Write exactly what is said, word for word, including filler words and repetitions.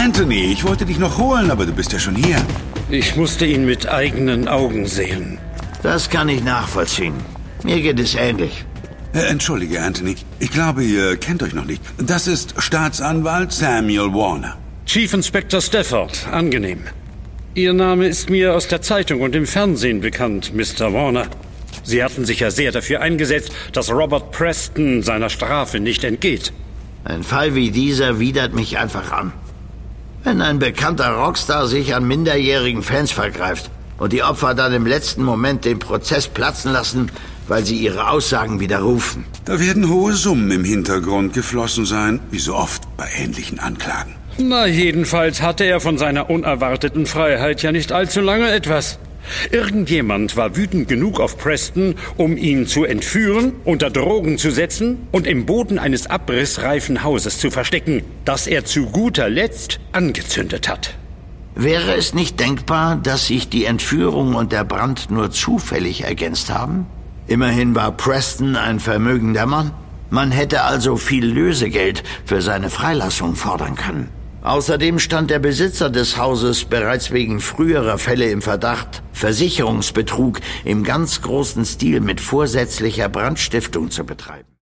Anthony, ich wollte dich noch holen, aber du bist ja schon hier. Ich musste ihn mit eigenen Augen sehen. Das kann ich nachvollziehen. Mir geht es ähnlich. Äh, entschuldige, Anthony. Ich glaube, ihr kennt euch noch nicht. Das ist Staatsanwalt Samuel Warner. Chief Inspector Stafford, angenehm. Ihr Name ist mir aus der Zeitung und im Fernsehen bekannt, Mister Warner. Sie hatten sich ja sehr dafür eingesetzt, dass Robert Preston seiner Strafe nicht entgeht. Ein Fall wie dieser widert mich einfach an. Wenn ein bekannter Rockstar sich an minderjährigen Fans vergreift und die Opfer dann im letzten Moment den Prozess platzen lassen, weil sie ihre Aussagen widerrufen. Da werden hohe Summen im Hintergrund geflossen sein, wie so oft bei ähnlichen Anklagen. Na, jedenfalls hatte er von seiner unerwarteten Freiheit ja nicht allzu lange etwas. Irgendjemand war wütend genug auf Preston, um ihn zu entführen, unter Drogen zu setzen und im Boden eines abrissreifen Hauses zu verstecken, das er zu guter Letzt angezündet hat. Wäre es nicht denkbar, dass sich die Entführung und der Brand nur zufällig ergänzt haben? Immerhin war Preston ein vermögender Mann. Man hätte also viel Lösegeld für seine Freilassung fordern können. Außerdem stand der Besitzer des Hauses bereits wegen früherer Fälle im Verdacht, Versicherungsbetrug im ganz großen Stil mit vorsätzlicher Brandstiftung zu betreiben.